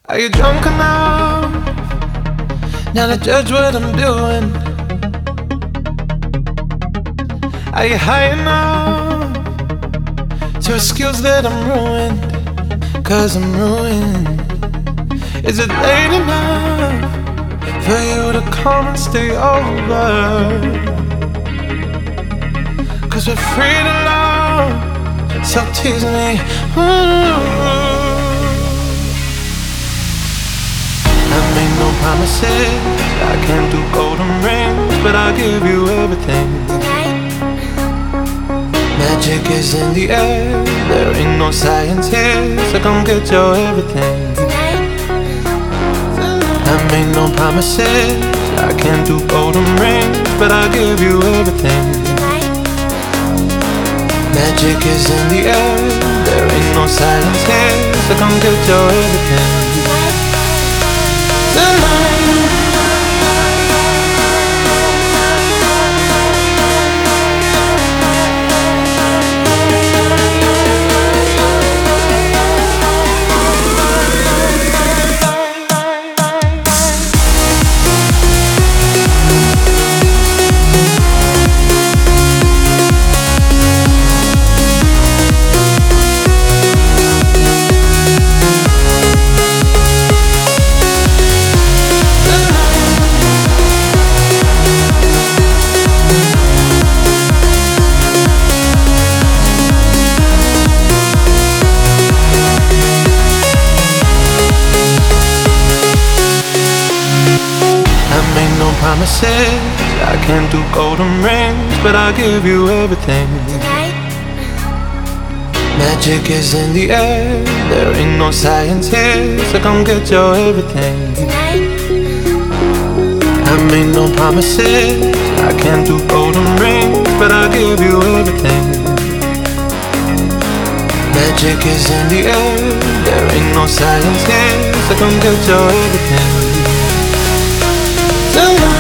Are you drunk enough now to judge what I'm doing? Are you high enough to excuse that I'm ruined? 'Cause I'm ruined. Is it late enough for you to come and stay over? 'Cause we're free to love, so tease me. I make no promises, I can't do golden rings, but I'll give you everything. Magic is in the air, there ain't no science here, so come get your everything. I make no promises, I can't do golden rings, but I'll give you everything. Magic is in the air, there ain't no silence here, so come get your everything. Promises, I can't do golden rings, but I'll give you everything. Magic is in the air, there ain't no science here, so come get your everything. I made no promises, I can't do golden rings, but I'll give you everything. Magic is in the air, there ain't no science here, so come get your everything.